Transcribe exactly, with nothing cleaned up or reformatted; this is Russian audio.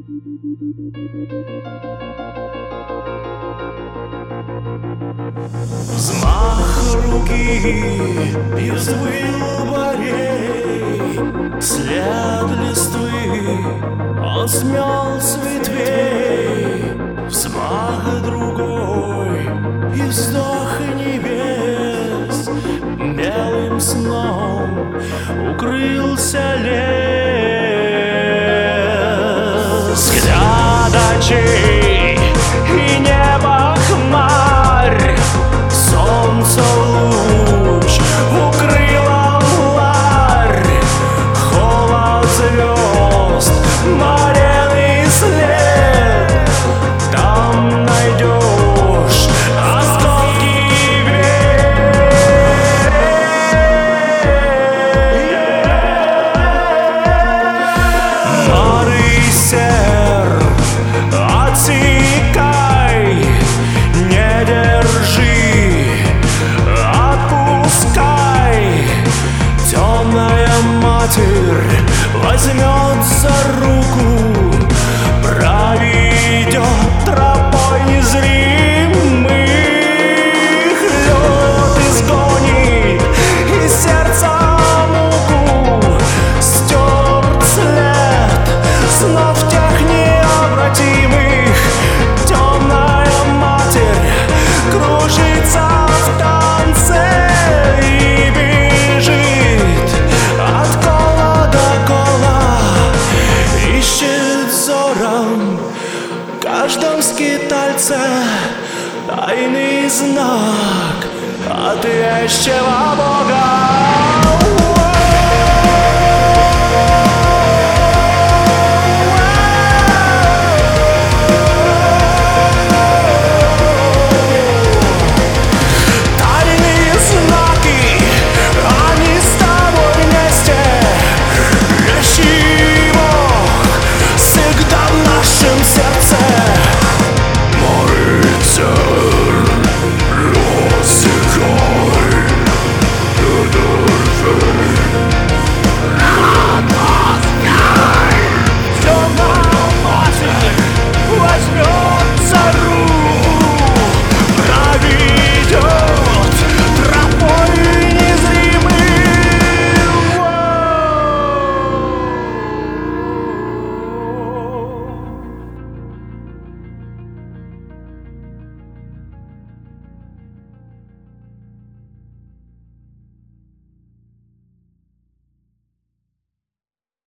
Взмах руки и взвыл борей, след листвы он смел с ветвей. Взмах другой и вздох небес, белым сном укрылся лес. Взгляд очей и небо хмарь, солнце луч укрыла мларь, холод звезд, моренный след. Там найдешь осколки век. Моры сер, отсекай, не держи, отпускай. Темная матерь возьмет за руку, проведет тропой незримых. Лед изгонит из сердца муку, стерт след снов тех необратимых. Темная матерь кружится в танце и бежит от кола до кола, ищет взором в каждом скитальце тайный знак от вещего Бога.